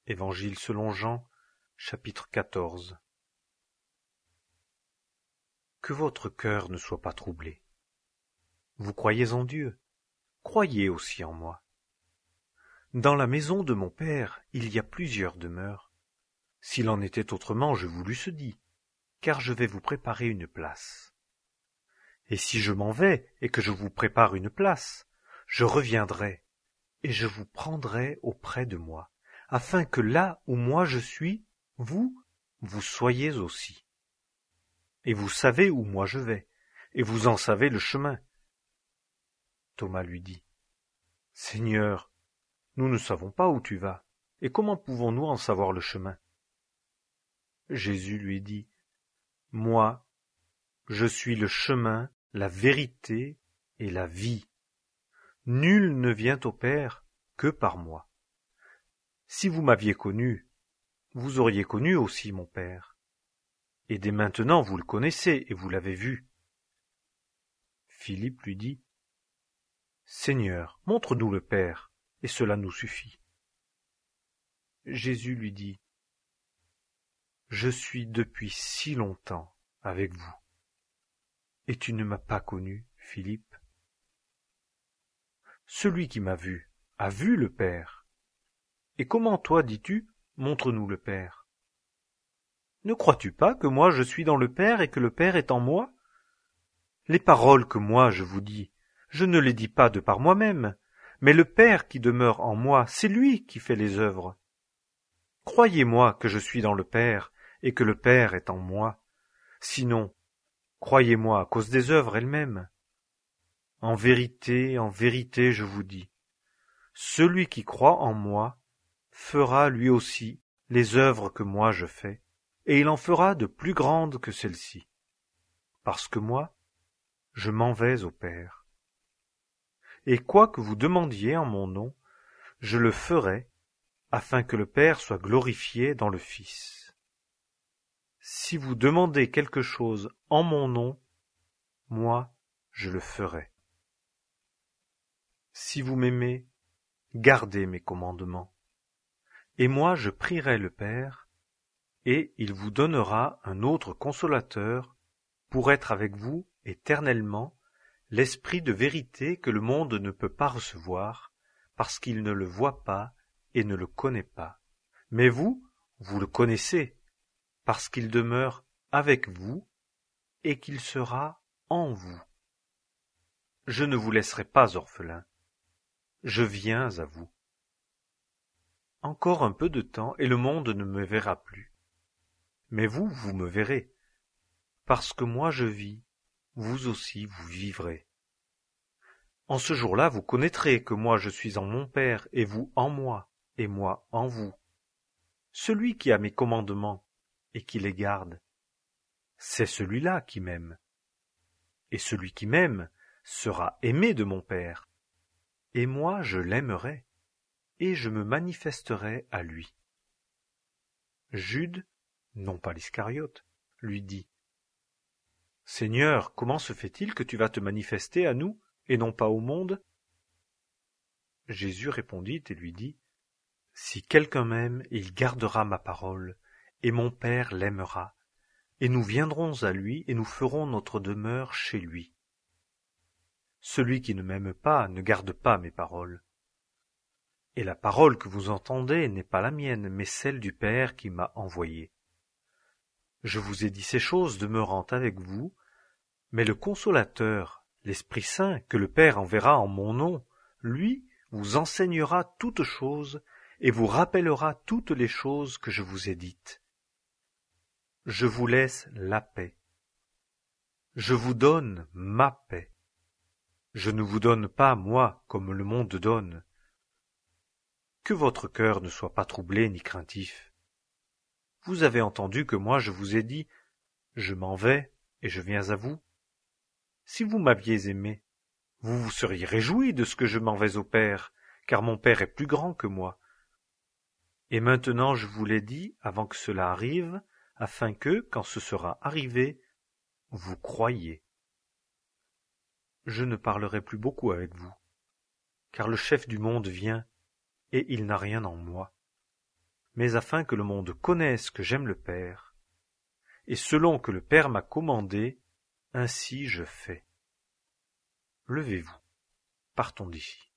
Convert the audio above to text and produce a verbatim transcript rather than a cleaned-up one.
Évangile selon Jean, chapitre quatorze. Que votre cœur ne soit pas troublé. Vous croyez en Dieu, croyez aussi en moi. Dans la maison de mon Père, il y a plusieurs demeures. S'il en était autrement, je vous l'eusse dit, car je vais vous préparer une place. Et si je m'en vais et que je vous prépare une place, je reviendrai et je vous prendrai auprès de moi, afin que là où moi je suis, vous, vous soyez aussi. Et vous savez où moi je vais, et vous en savez le chemin. Thomas lui dit, Seigneur, nous ne savons pas où tu vas, et comment pouvons-nous en savoir le chemin? Jésus lui dit, Moi, je suis le chemin, la vérité et la vie. Nul ne vient au Père que par moi. Si vous m'aviez connu, vous auriez connu aussi mon Père. Et dès maintenant vous le connaissez et vous l'avez vu. Philippe lui dit, Seigneur, montre-nous le Père, et cela nous suffit. Jésus lui dit, Je suis depuis si longtemps avec vous, et tu ne m'as pas connu, Philippe. Celui qui m'a vu a vu le Père. Et comment toi dis-tu, montre-nous le Père? Ne crois-tu pas que moi je suis dans le Père et que le Père est en moi? Les paroles que moi je vous dis, je ne les dis pas de par moi-même, mais le Père qui demeure en moi, c'est lui qui fait les œuvres. Croyez-moi que je suis dans le Père et que le Père est en moi. Sinon, croyez-moi à cause des œuvres elles-mêmes. En vérité, en vérité, je vous dis, celui qui croit en moi fera lui aussi les œuvres que moi je fais, et il en fera de plus grandes que celles-ci, parce que moi, je m'en vais au Père. Et quoi que vous demandiez en mon nom, je le ferai, afin que le Père soit glorifié dans le Fils. Si vous demandez quelque chose en mon nom, moi, je le ferai. Si vous m'aimez, gardez mes commandements. Et moi, je prierai le Père, et il vous donnera un autre consolateur pour être avec vous éternellement, l'Esprit de vérité que le monde ne peut pas recevoir, parce qu'il ne le voit pas et ne le connaît pas. Mais vous, vous le connaissez, parce qu'il demeure avec vous et qu'il sera en vous. Je ne vous laisserai pas orphelins. Je viens à vous. Encore un peu de temps et le monde ne me verra plus. Mais vous, vous me verrez. Parce que moi je vis, vous aussi vous vivrez. En ce jour-là, vous connaîtrez que moi je suis en mon Père, et vous en moi, et moi en vous. Celui qui a mes commandements et qui les garde, c'est celui-là qui m'aime. Et celui qui m'aime sera aimé de mon Père, et moi je l'aimerai, et je me manifesterai à lui. Jude, non pas l'Iscariote, lui dit, Seigneur, comment se fait-il que tu vas te manifester à nous, et non pas au monde? Jésus répondit et lui dit, Si quelqu'un m'aime, il gardera ma parole, et mon Père l'aimera, et nous viendrons à lui, et nous ferons notre demeure chez lui. Celui qui ne m'aime pas ne garde pas mes paroles. Et la parole que vous entendez n'est pas la mienne, mais celle du Père qui m'a envoyé. Je vous ai dit ces choses demeurant avec vous, mais le Consolateur, l'Esprit Saint, que le Père enverra en mon nom, lui vous enseignera toutes choses et vous rappellera toutes les choses que je vous ai dites. Je vous laisse la paix. Je vous donne ma paix. Je ne vous donne pas, moi, comme le monde donne. Que votre cœur ne soit pas troublé ni craintif. Vous avez entendu que moi je vous ai dit, je m'en vais et je viens à vous. Si vous m'aviez aimé, vous vous seriez réjoui de ce que je m'en vais au Père, car mon Père est plus grand que moi. Et maintenant je vous l'ai dit avant que cela arrive, afin que, quand ce sera arrivé, vous croyiez. Je ne parlerai plus beaucoup avec vous, car le chef du monde vient, et il n'a rien en moi. mais afin que le monde connaisse que j'aime le Père, et selon que le Père m'a commandé, ainsi je fais. Levez-vous, partons d'ici.